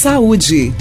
Saúde.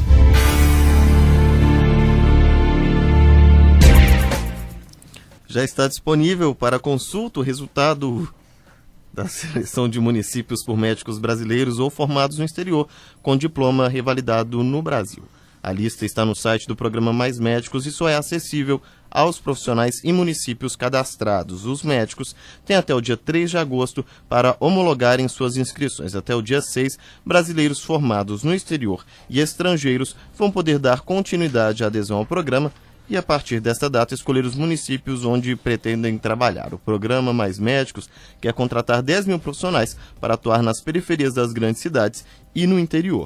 Já está disponível para consulta o resultado da seleção de municípios por médicos brasileiros ou formados no exterior, com diploma revalidado no Brasil. A lista está no site do programa Mais Médicos e só é acessível aos profissionais e municípios cadastrados. Os médicos têm até o dia 3 de agosto para homologarem suas inscrições. Até o dia 6, brasileiros formados no exterior e estrangeiros vão poder dar continuidade à adesão ao programa e, a partir desta data, escolher os municípios onde pretendem trabalhar. O programa Mais Médicos quer contratar 10 mil profissionais para atuar nas periferias das grandes cidades e no interior.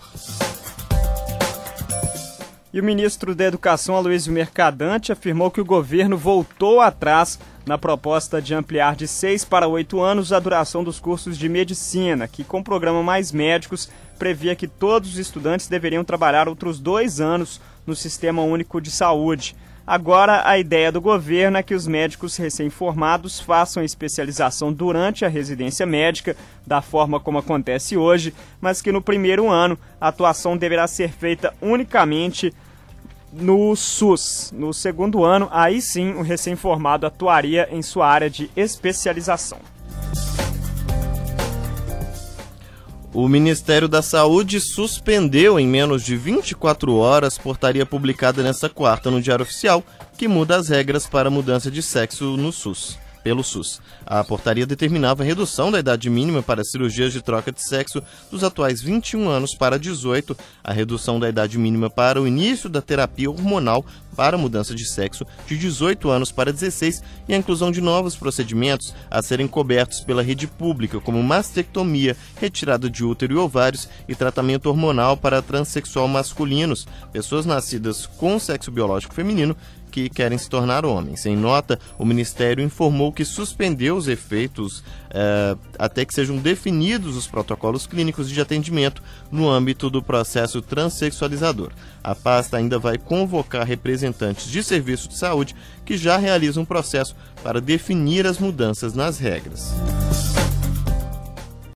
E o ministro da Educação, Aloysio Mercadante, afirmou que o governo voltou atrás na proposta de ampliar de 6 para 8 anos a duração dos cursos de medicina, que com o programa Mais Médicos previa que todos os estudantes deveriam trabalhar outros 2 anos no Sistema Único de Saúde. Agora, a ideia do governo é que os médicos recém-formados façam a especialização durante a residência médica, da forma como acontece hoje, mas que no primeiro ano a atuação deverá ser feita unicamente no SUS. No segundo ano, aí sim, o recém-formado atuaria em sua área de especialização. O Ministério da Saúde suspendeu em menos de 24 horas portaria publicada nesta quarta no Diário Oficial, que muda as regras para mudança de sexo no SUS. Pelo SUS. A portaria determinava a redução da idade mínima para cirurgias de troca de sexo dos atuais 21 anos para 18, a redução da idade mínima para o início da terapia hormonal para mudança de sexo de 18 anos para 16 e a inclusão de novos procedimentos a serem cobertos pela rede pública, como mastectomia, retirada de útero e ovários e tratamento hormonal para transexual masculinos, pessoas nascidas com sexo biológico feminino que querem se tornar homens. Em nota, o Ministério informou que suspendeu os efeitos até que sejam definidos os protocolos clínicos de atendimento no âmbito do processo transexualizador. A pasta ainda vai convocar representantes de serviços de saúde que já realizam um processo para definir as mudanças nas regras.